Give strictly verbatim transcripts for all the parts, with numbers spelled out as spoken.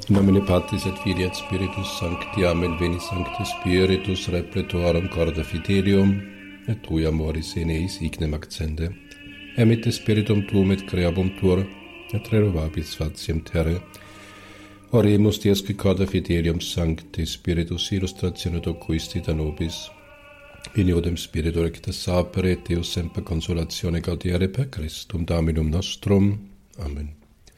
In nomine Patris et Filii et Spiritus Sancti. Amen. Veni Sancte Spiritus, repletorum corda fidelium, et tui amoris in eis ignem accende. Emite Spiritum tuum et creabum tuor, et renovabis faciem terre. Oremus Diesque corda fidelium Sancti Spiritus illustratione docuisti da nobis. In iodem Spiritu recta sapere, et Deus semper consolatione gaudiere per Christum Dominum nostrum. Amen.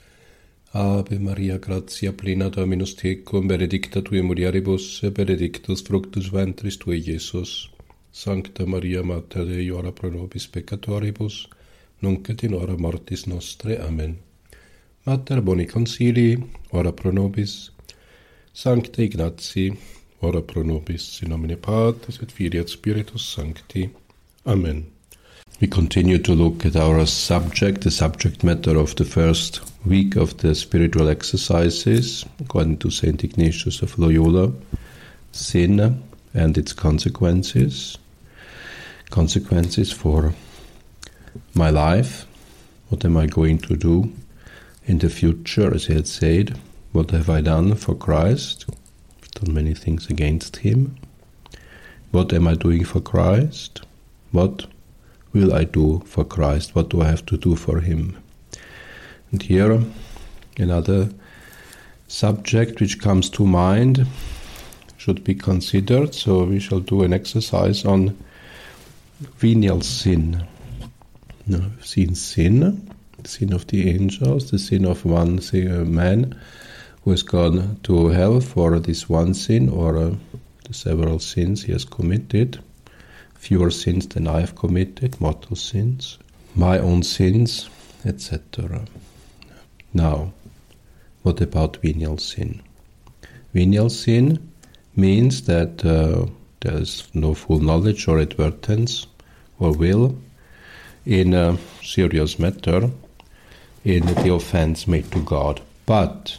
Ave Maria, gratia plena Dominus tecum, benedicta tui mulieribus, et benedictus fructus ventris tui, Iesus. Sancta Maria, Mater Dei, ora pro nobis peccatoribus, nunc et in hora mortis nostre. Amen. Mater boni consilii, ora pro nobis. Sancta Ignatzi, ora pro nobis. In nomine Patris et Filii et Spiritus Sancti. Amen. We continue to look at our subject, the subject matter of the first week of the spiritual exercises, according to Saint Ignatius of Loyola, sin and its consequences, consequences for my life, what am I going to do in the future, as he had said, what have I done for Christ, I've done many things against him, what am I doing for Christ, what will I do for Christ? What do I have to do for him? And here, another subject which comes to mind should be considered. So we shall do an exercise on venial sin. Now, we've seen sin, the sin of the angels, the sin of one man who has gone to hell for this one sin or uh, the several sins he has committed. Fewer sins than I have committed, mortal sins, my own sins, et cetera. Now, what about venial sin? Venial sin means that uh, there is no full knowledge or advertence or will in a serious matter, in the offense made to God. But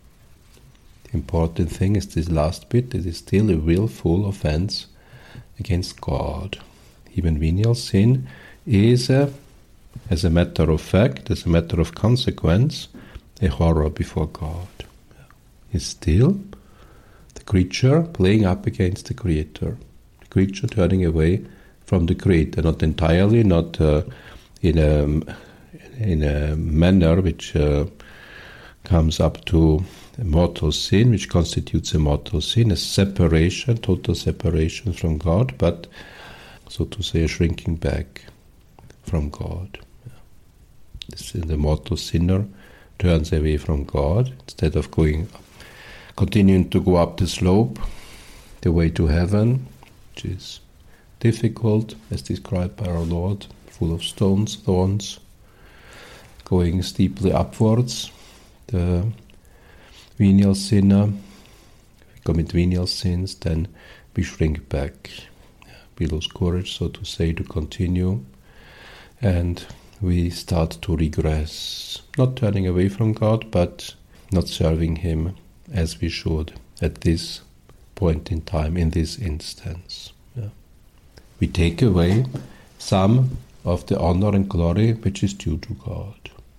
the important thing is this last bit, it is still a willful offense against God. Even venial sin is, a, as a matter of fact, as a matter of consequence, a horror before God. It's still the creature playing up against the Creator, the creature turning away from the Creator, not entirely, not uh, in a in a manner which uh, comes up to a mortal sin, which constitutes a mortal sin, a separation, total separation from God, but, so to say, a shrinking back from God. This, the mortal sinner turns away from God instead of going, continuing to go up the slope, the way to heaven, which is difficult, as described by our Lord, full of stones, thorns, going steeply upwards. The venial sinner, if we commit venial sins, then we shrink back. We lose courage, so to say, to continue, and we start to regress, not turning away from God, but not serving him as we should at this point in time, in this instance. Yeah. We take away some of the honor and glory which is due to God.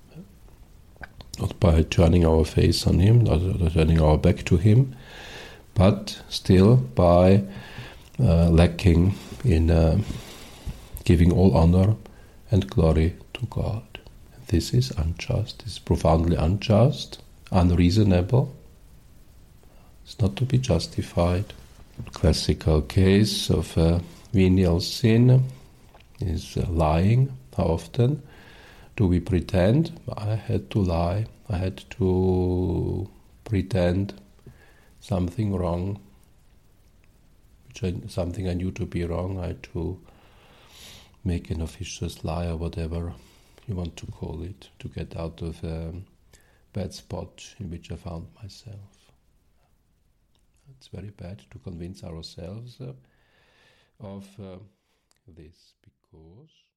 Not by turning our face on him, not turning our back to him, but still by uh, lacking in uh, giving all honor and glory to God. This is unjust, this is profoundly unjust, unreasonable. It's not to be justified. Classical case of uh, venial sin is uh, lying. How often do we pretend? I had to lie. I had to pretend something wrong, which I, something I knew to be wrong. I had to make an officious lie or whatever you want to call it, to get out of a bad spot in which I found myself. It's very bad to convince ourselves uh, of uh, this, because